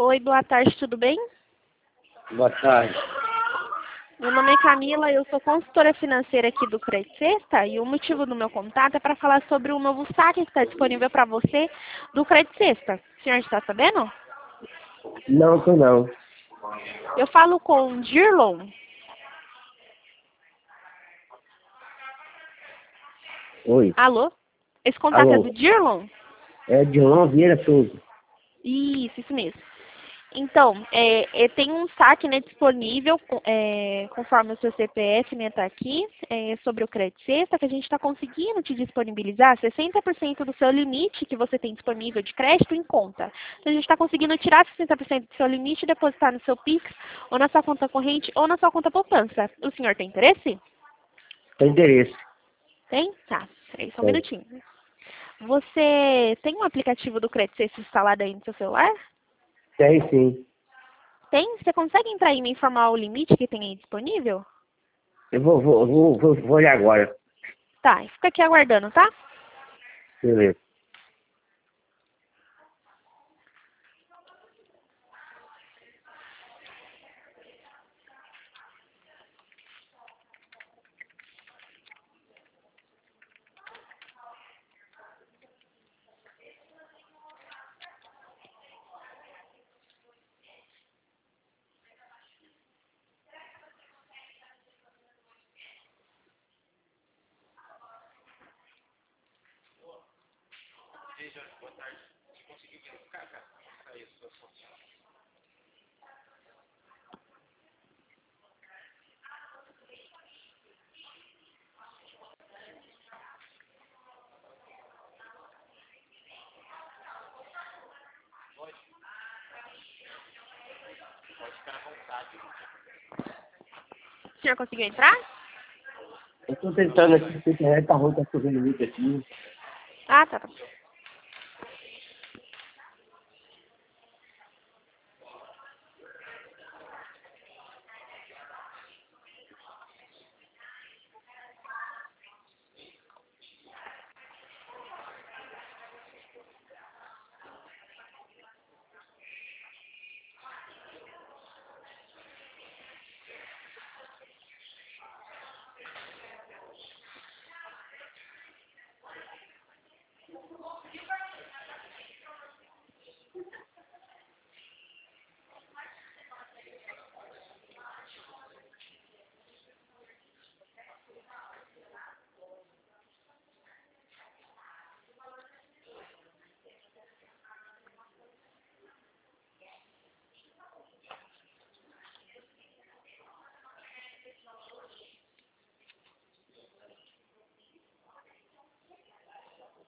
Oi, boa tarde, tudo bem? Boa tarde. Meu nome é Camila, eu sou consultora financeira aqui do Crédito Sexta e o motivo do meu contato é para falar sobre o novo saque que está disponível para você do Crédito Sexta. O senhor está sabendo? Não, tô não. Eu falo com Dirlon. Oi. Alô? Esse contato é Alô. do Dirlon? É Dilon Vieira Souza. Isso mesmo. Então, tem um saque, né, disponível, conforme o seu CPF, né, tá aqui, sobre o Crédito Sexta, que a gente está conseguindo te disponibilizar 60% do seu limite que você tem disponível de crédito em conta. Então, a gente está conseguindo tirar 60% do seu limite e depositar no seu Pix, ou na sua conta corrente, ou na sua conta poupança. O senhor tem interesse? Tem interesse. Tem? Tá. Peraí, só um Tem. minutinho. Você tem um aplicativo do Crédito Sexta instalado aí no seu celular? Tem sim. Tem? Você consegue entrar aí e me informar o limite que tem aí disponível? Eu vou olhar agora. Tá, fica aqui aguardando, tá? Beleza. O senhor conseguiu entrar? Eu tô tentando aqui, porque a internet tá ruim, tá chovendo muito aqui. Ah, tá.